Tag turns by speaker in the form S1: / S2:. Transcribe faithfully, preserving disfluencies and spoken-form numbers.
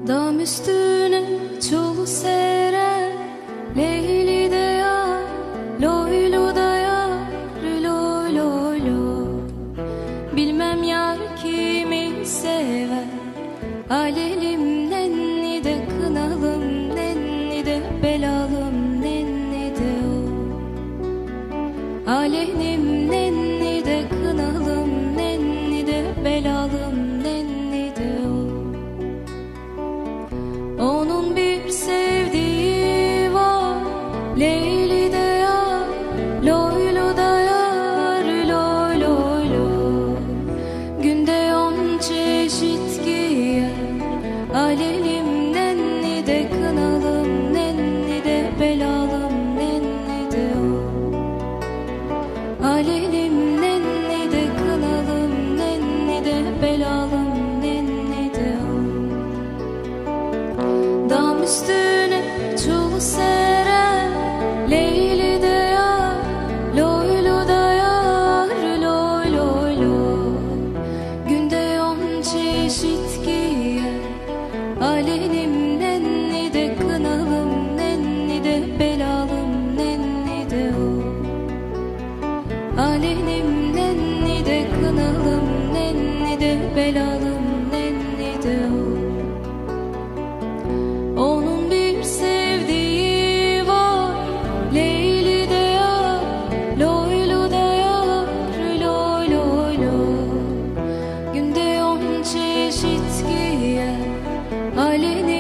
S1: Dam üstüne çul seren Leyli de yar, loylu da yar, loy loy loy. Bilmem yar kimi sever, alelim nenni de kınalım, nenni de belalım, nenni de o. Alelim nenni de kınalım, nenni de belalım, nenni de o. Onun bir sevdiği var, Leyli de yar, loylu da yar, loy loy loy. Günde on çeşit giyer, alelim nenni de kınalım, nenni de belalım, nenni de o. Alelim nenni de kınalım, nenni de belalım, nenni de o. Dam üstüne çul seren Leyli de yar, loylu da yar, loy loy loy. Günde on çeşit giyer, alelim nenni de kınalım, nenni de belalım, nenni de o. Alelim nenni de kınalım, nenni de belalım, nenni de o. Onun bir sevdiği var, Leyli de yar, loylu da yar, loy loy loy. Günde on çeşit giyer, alelim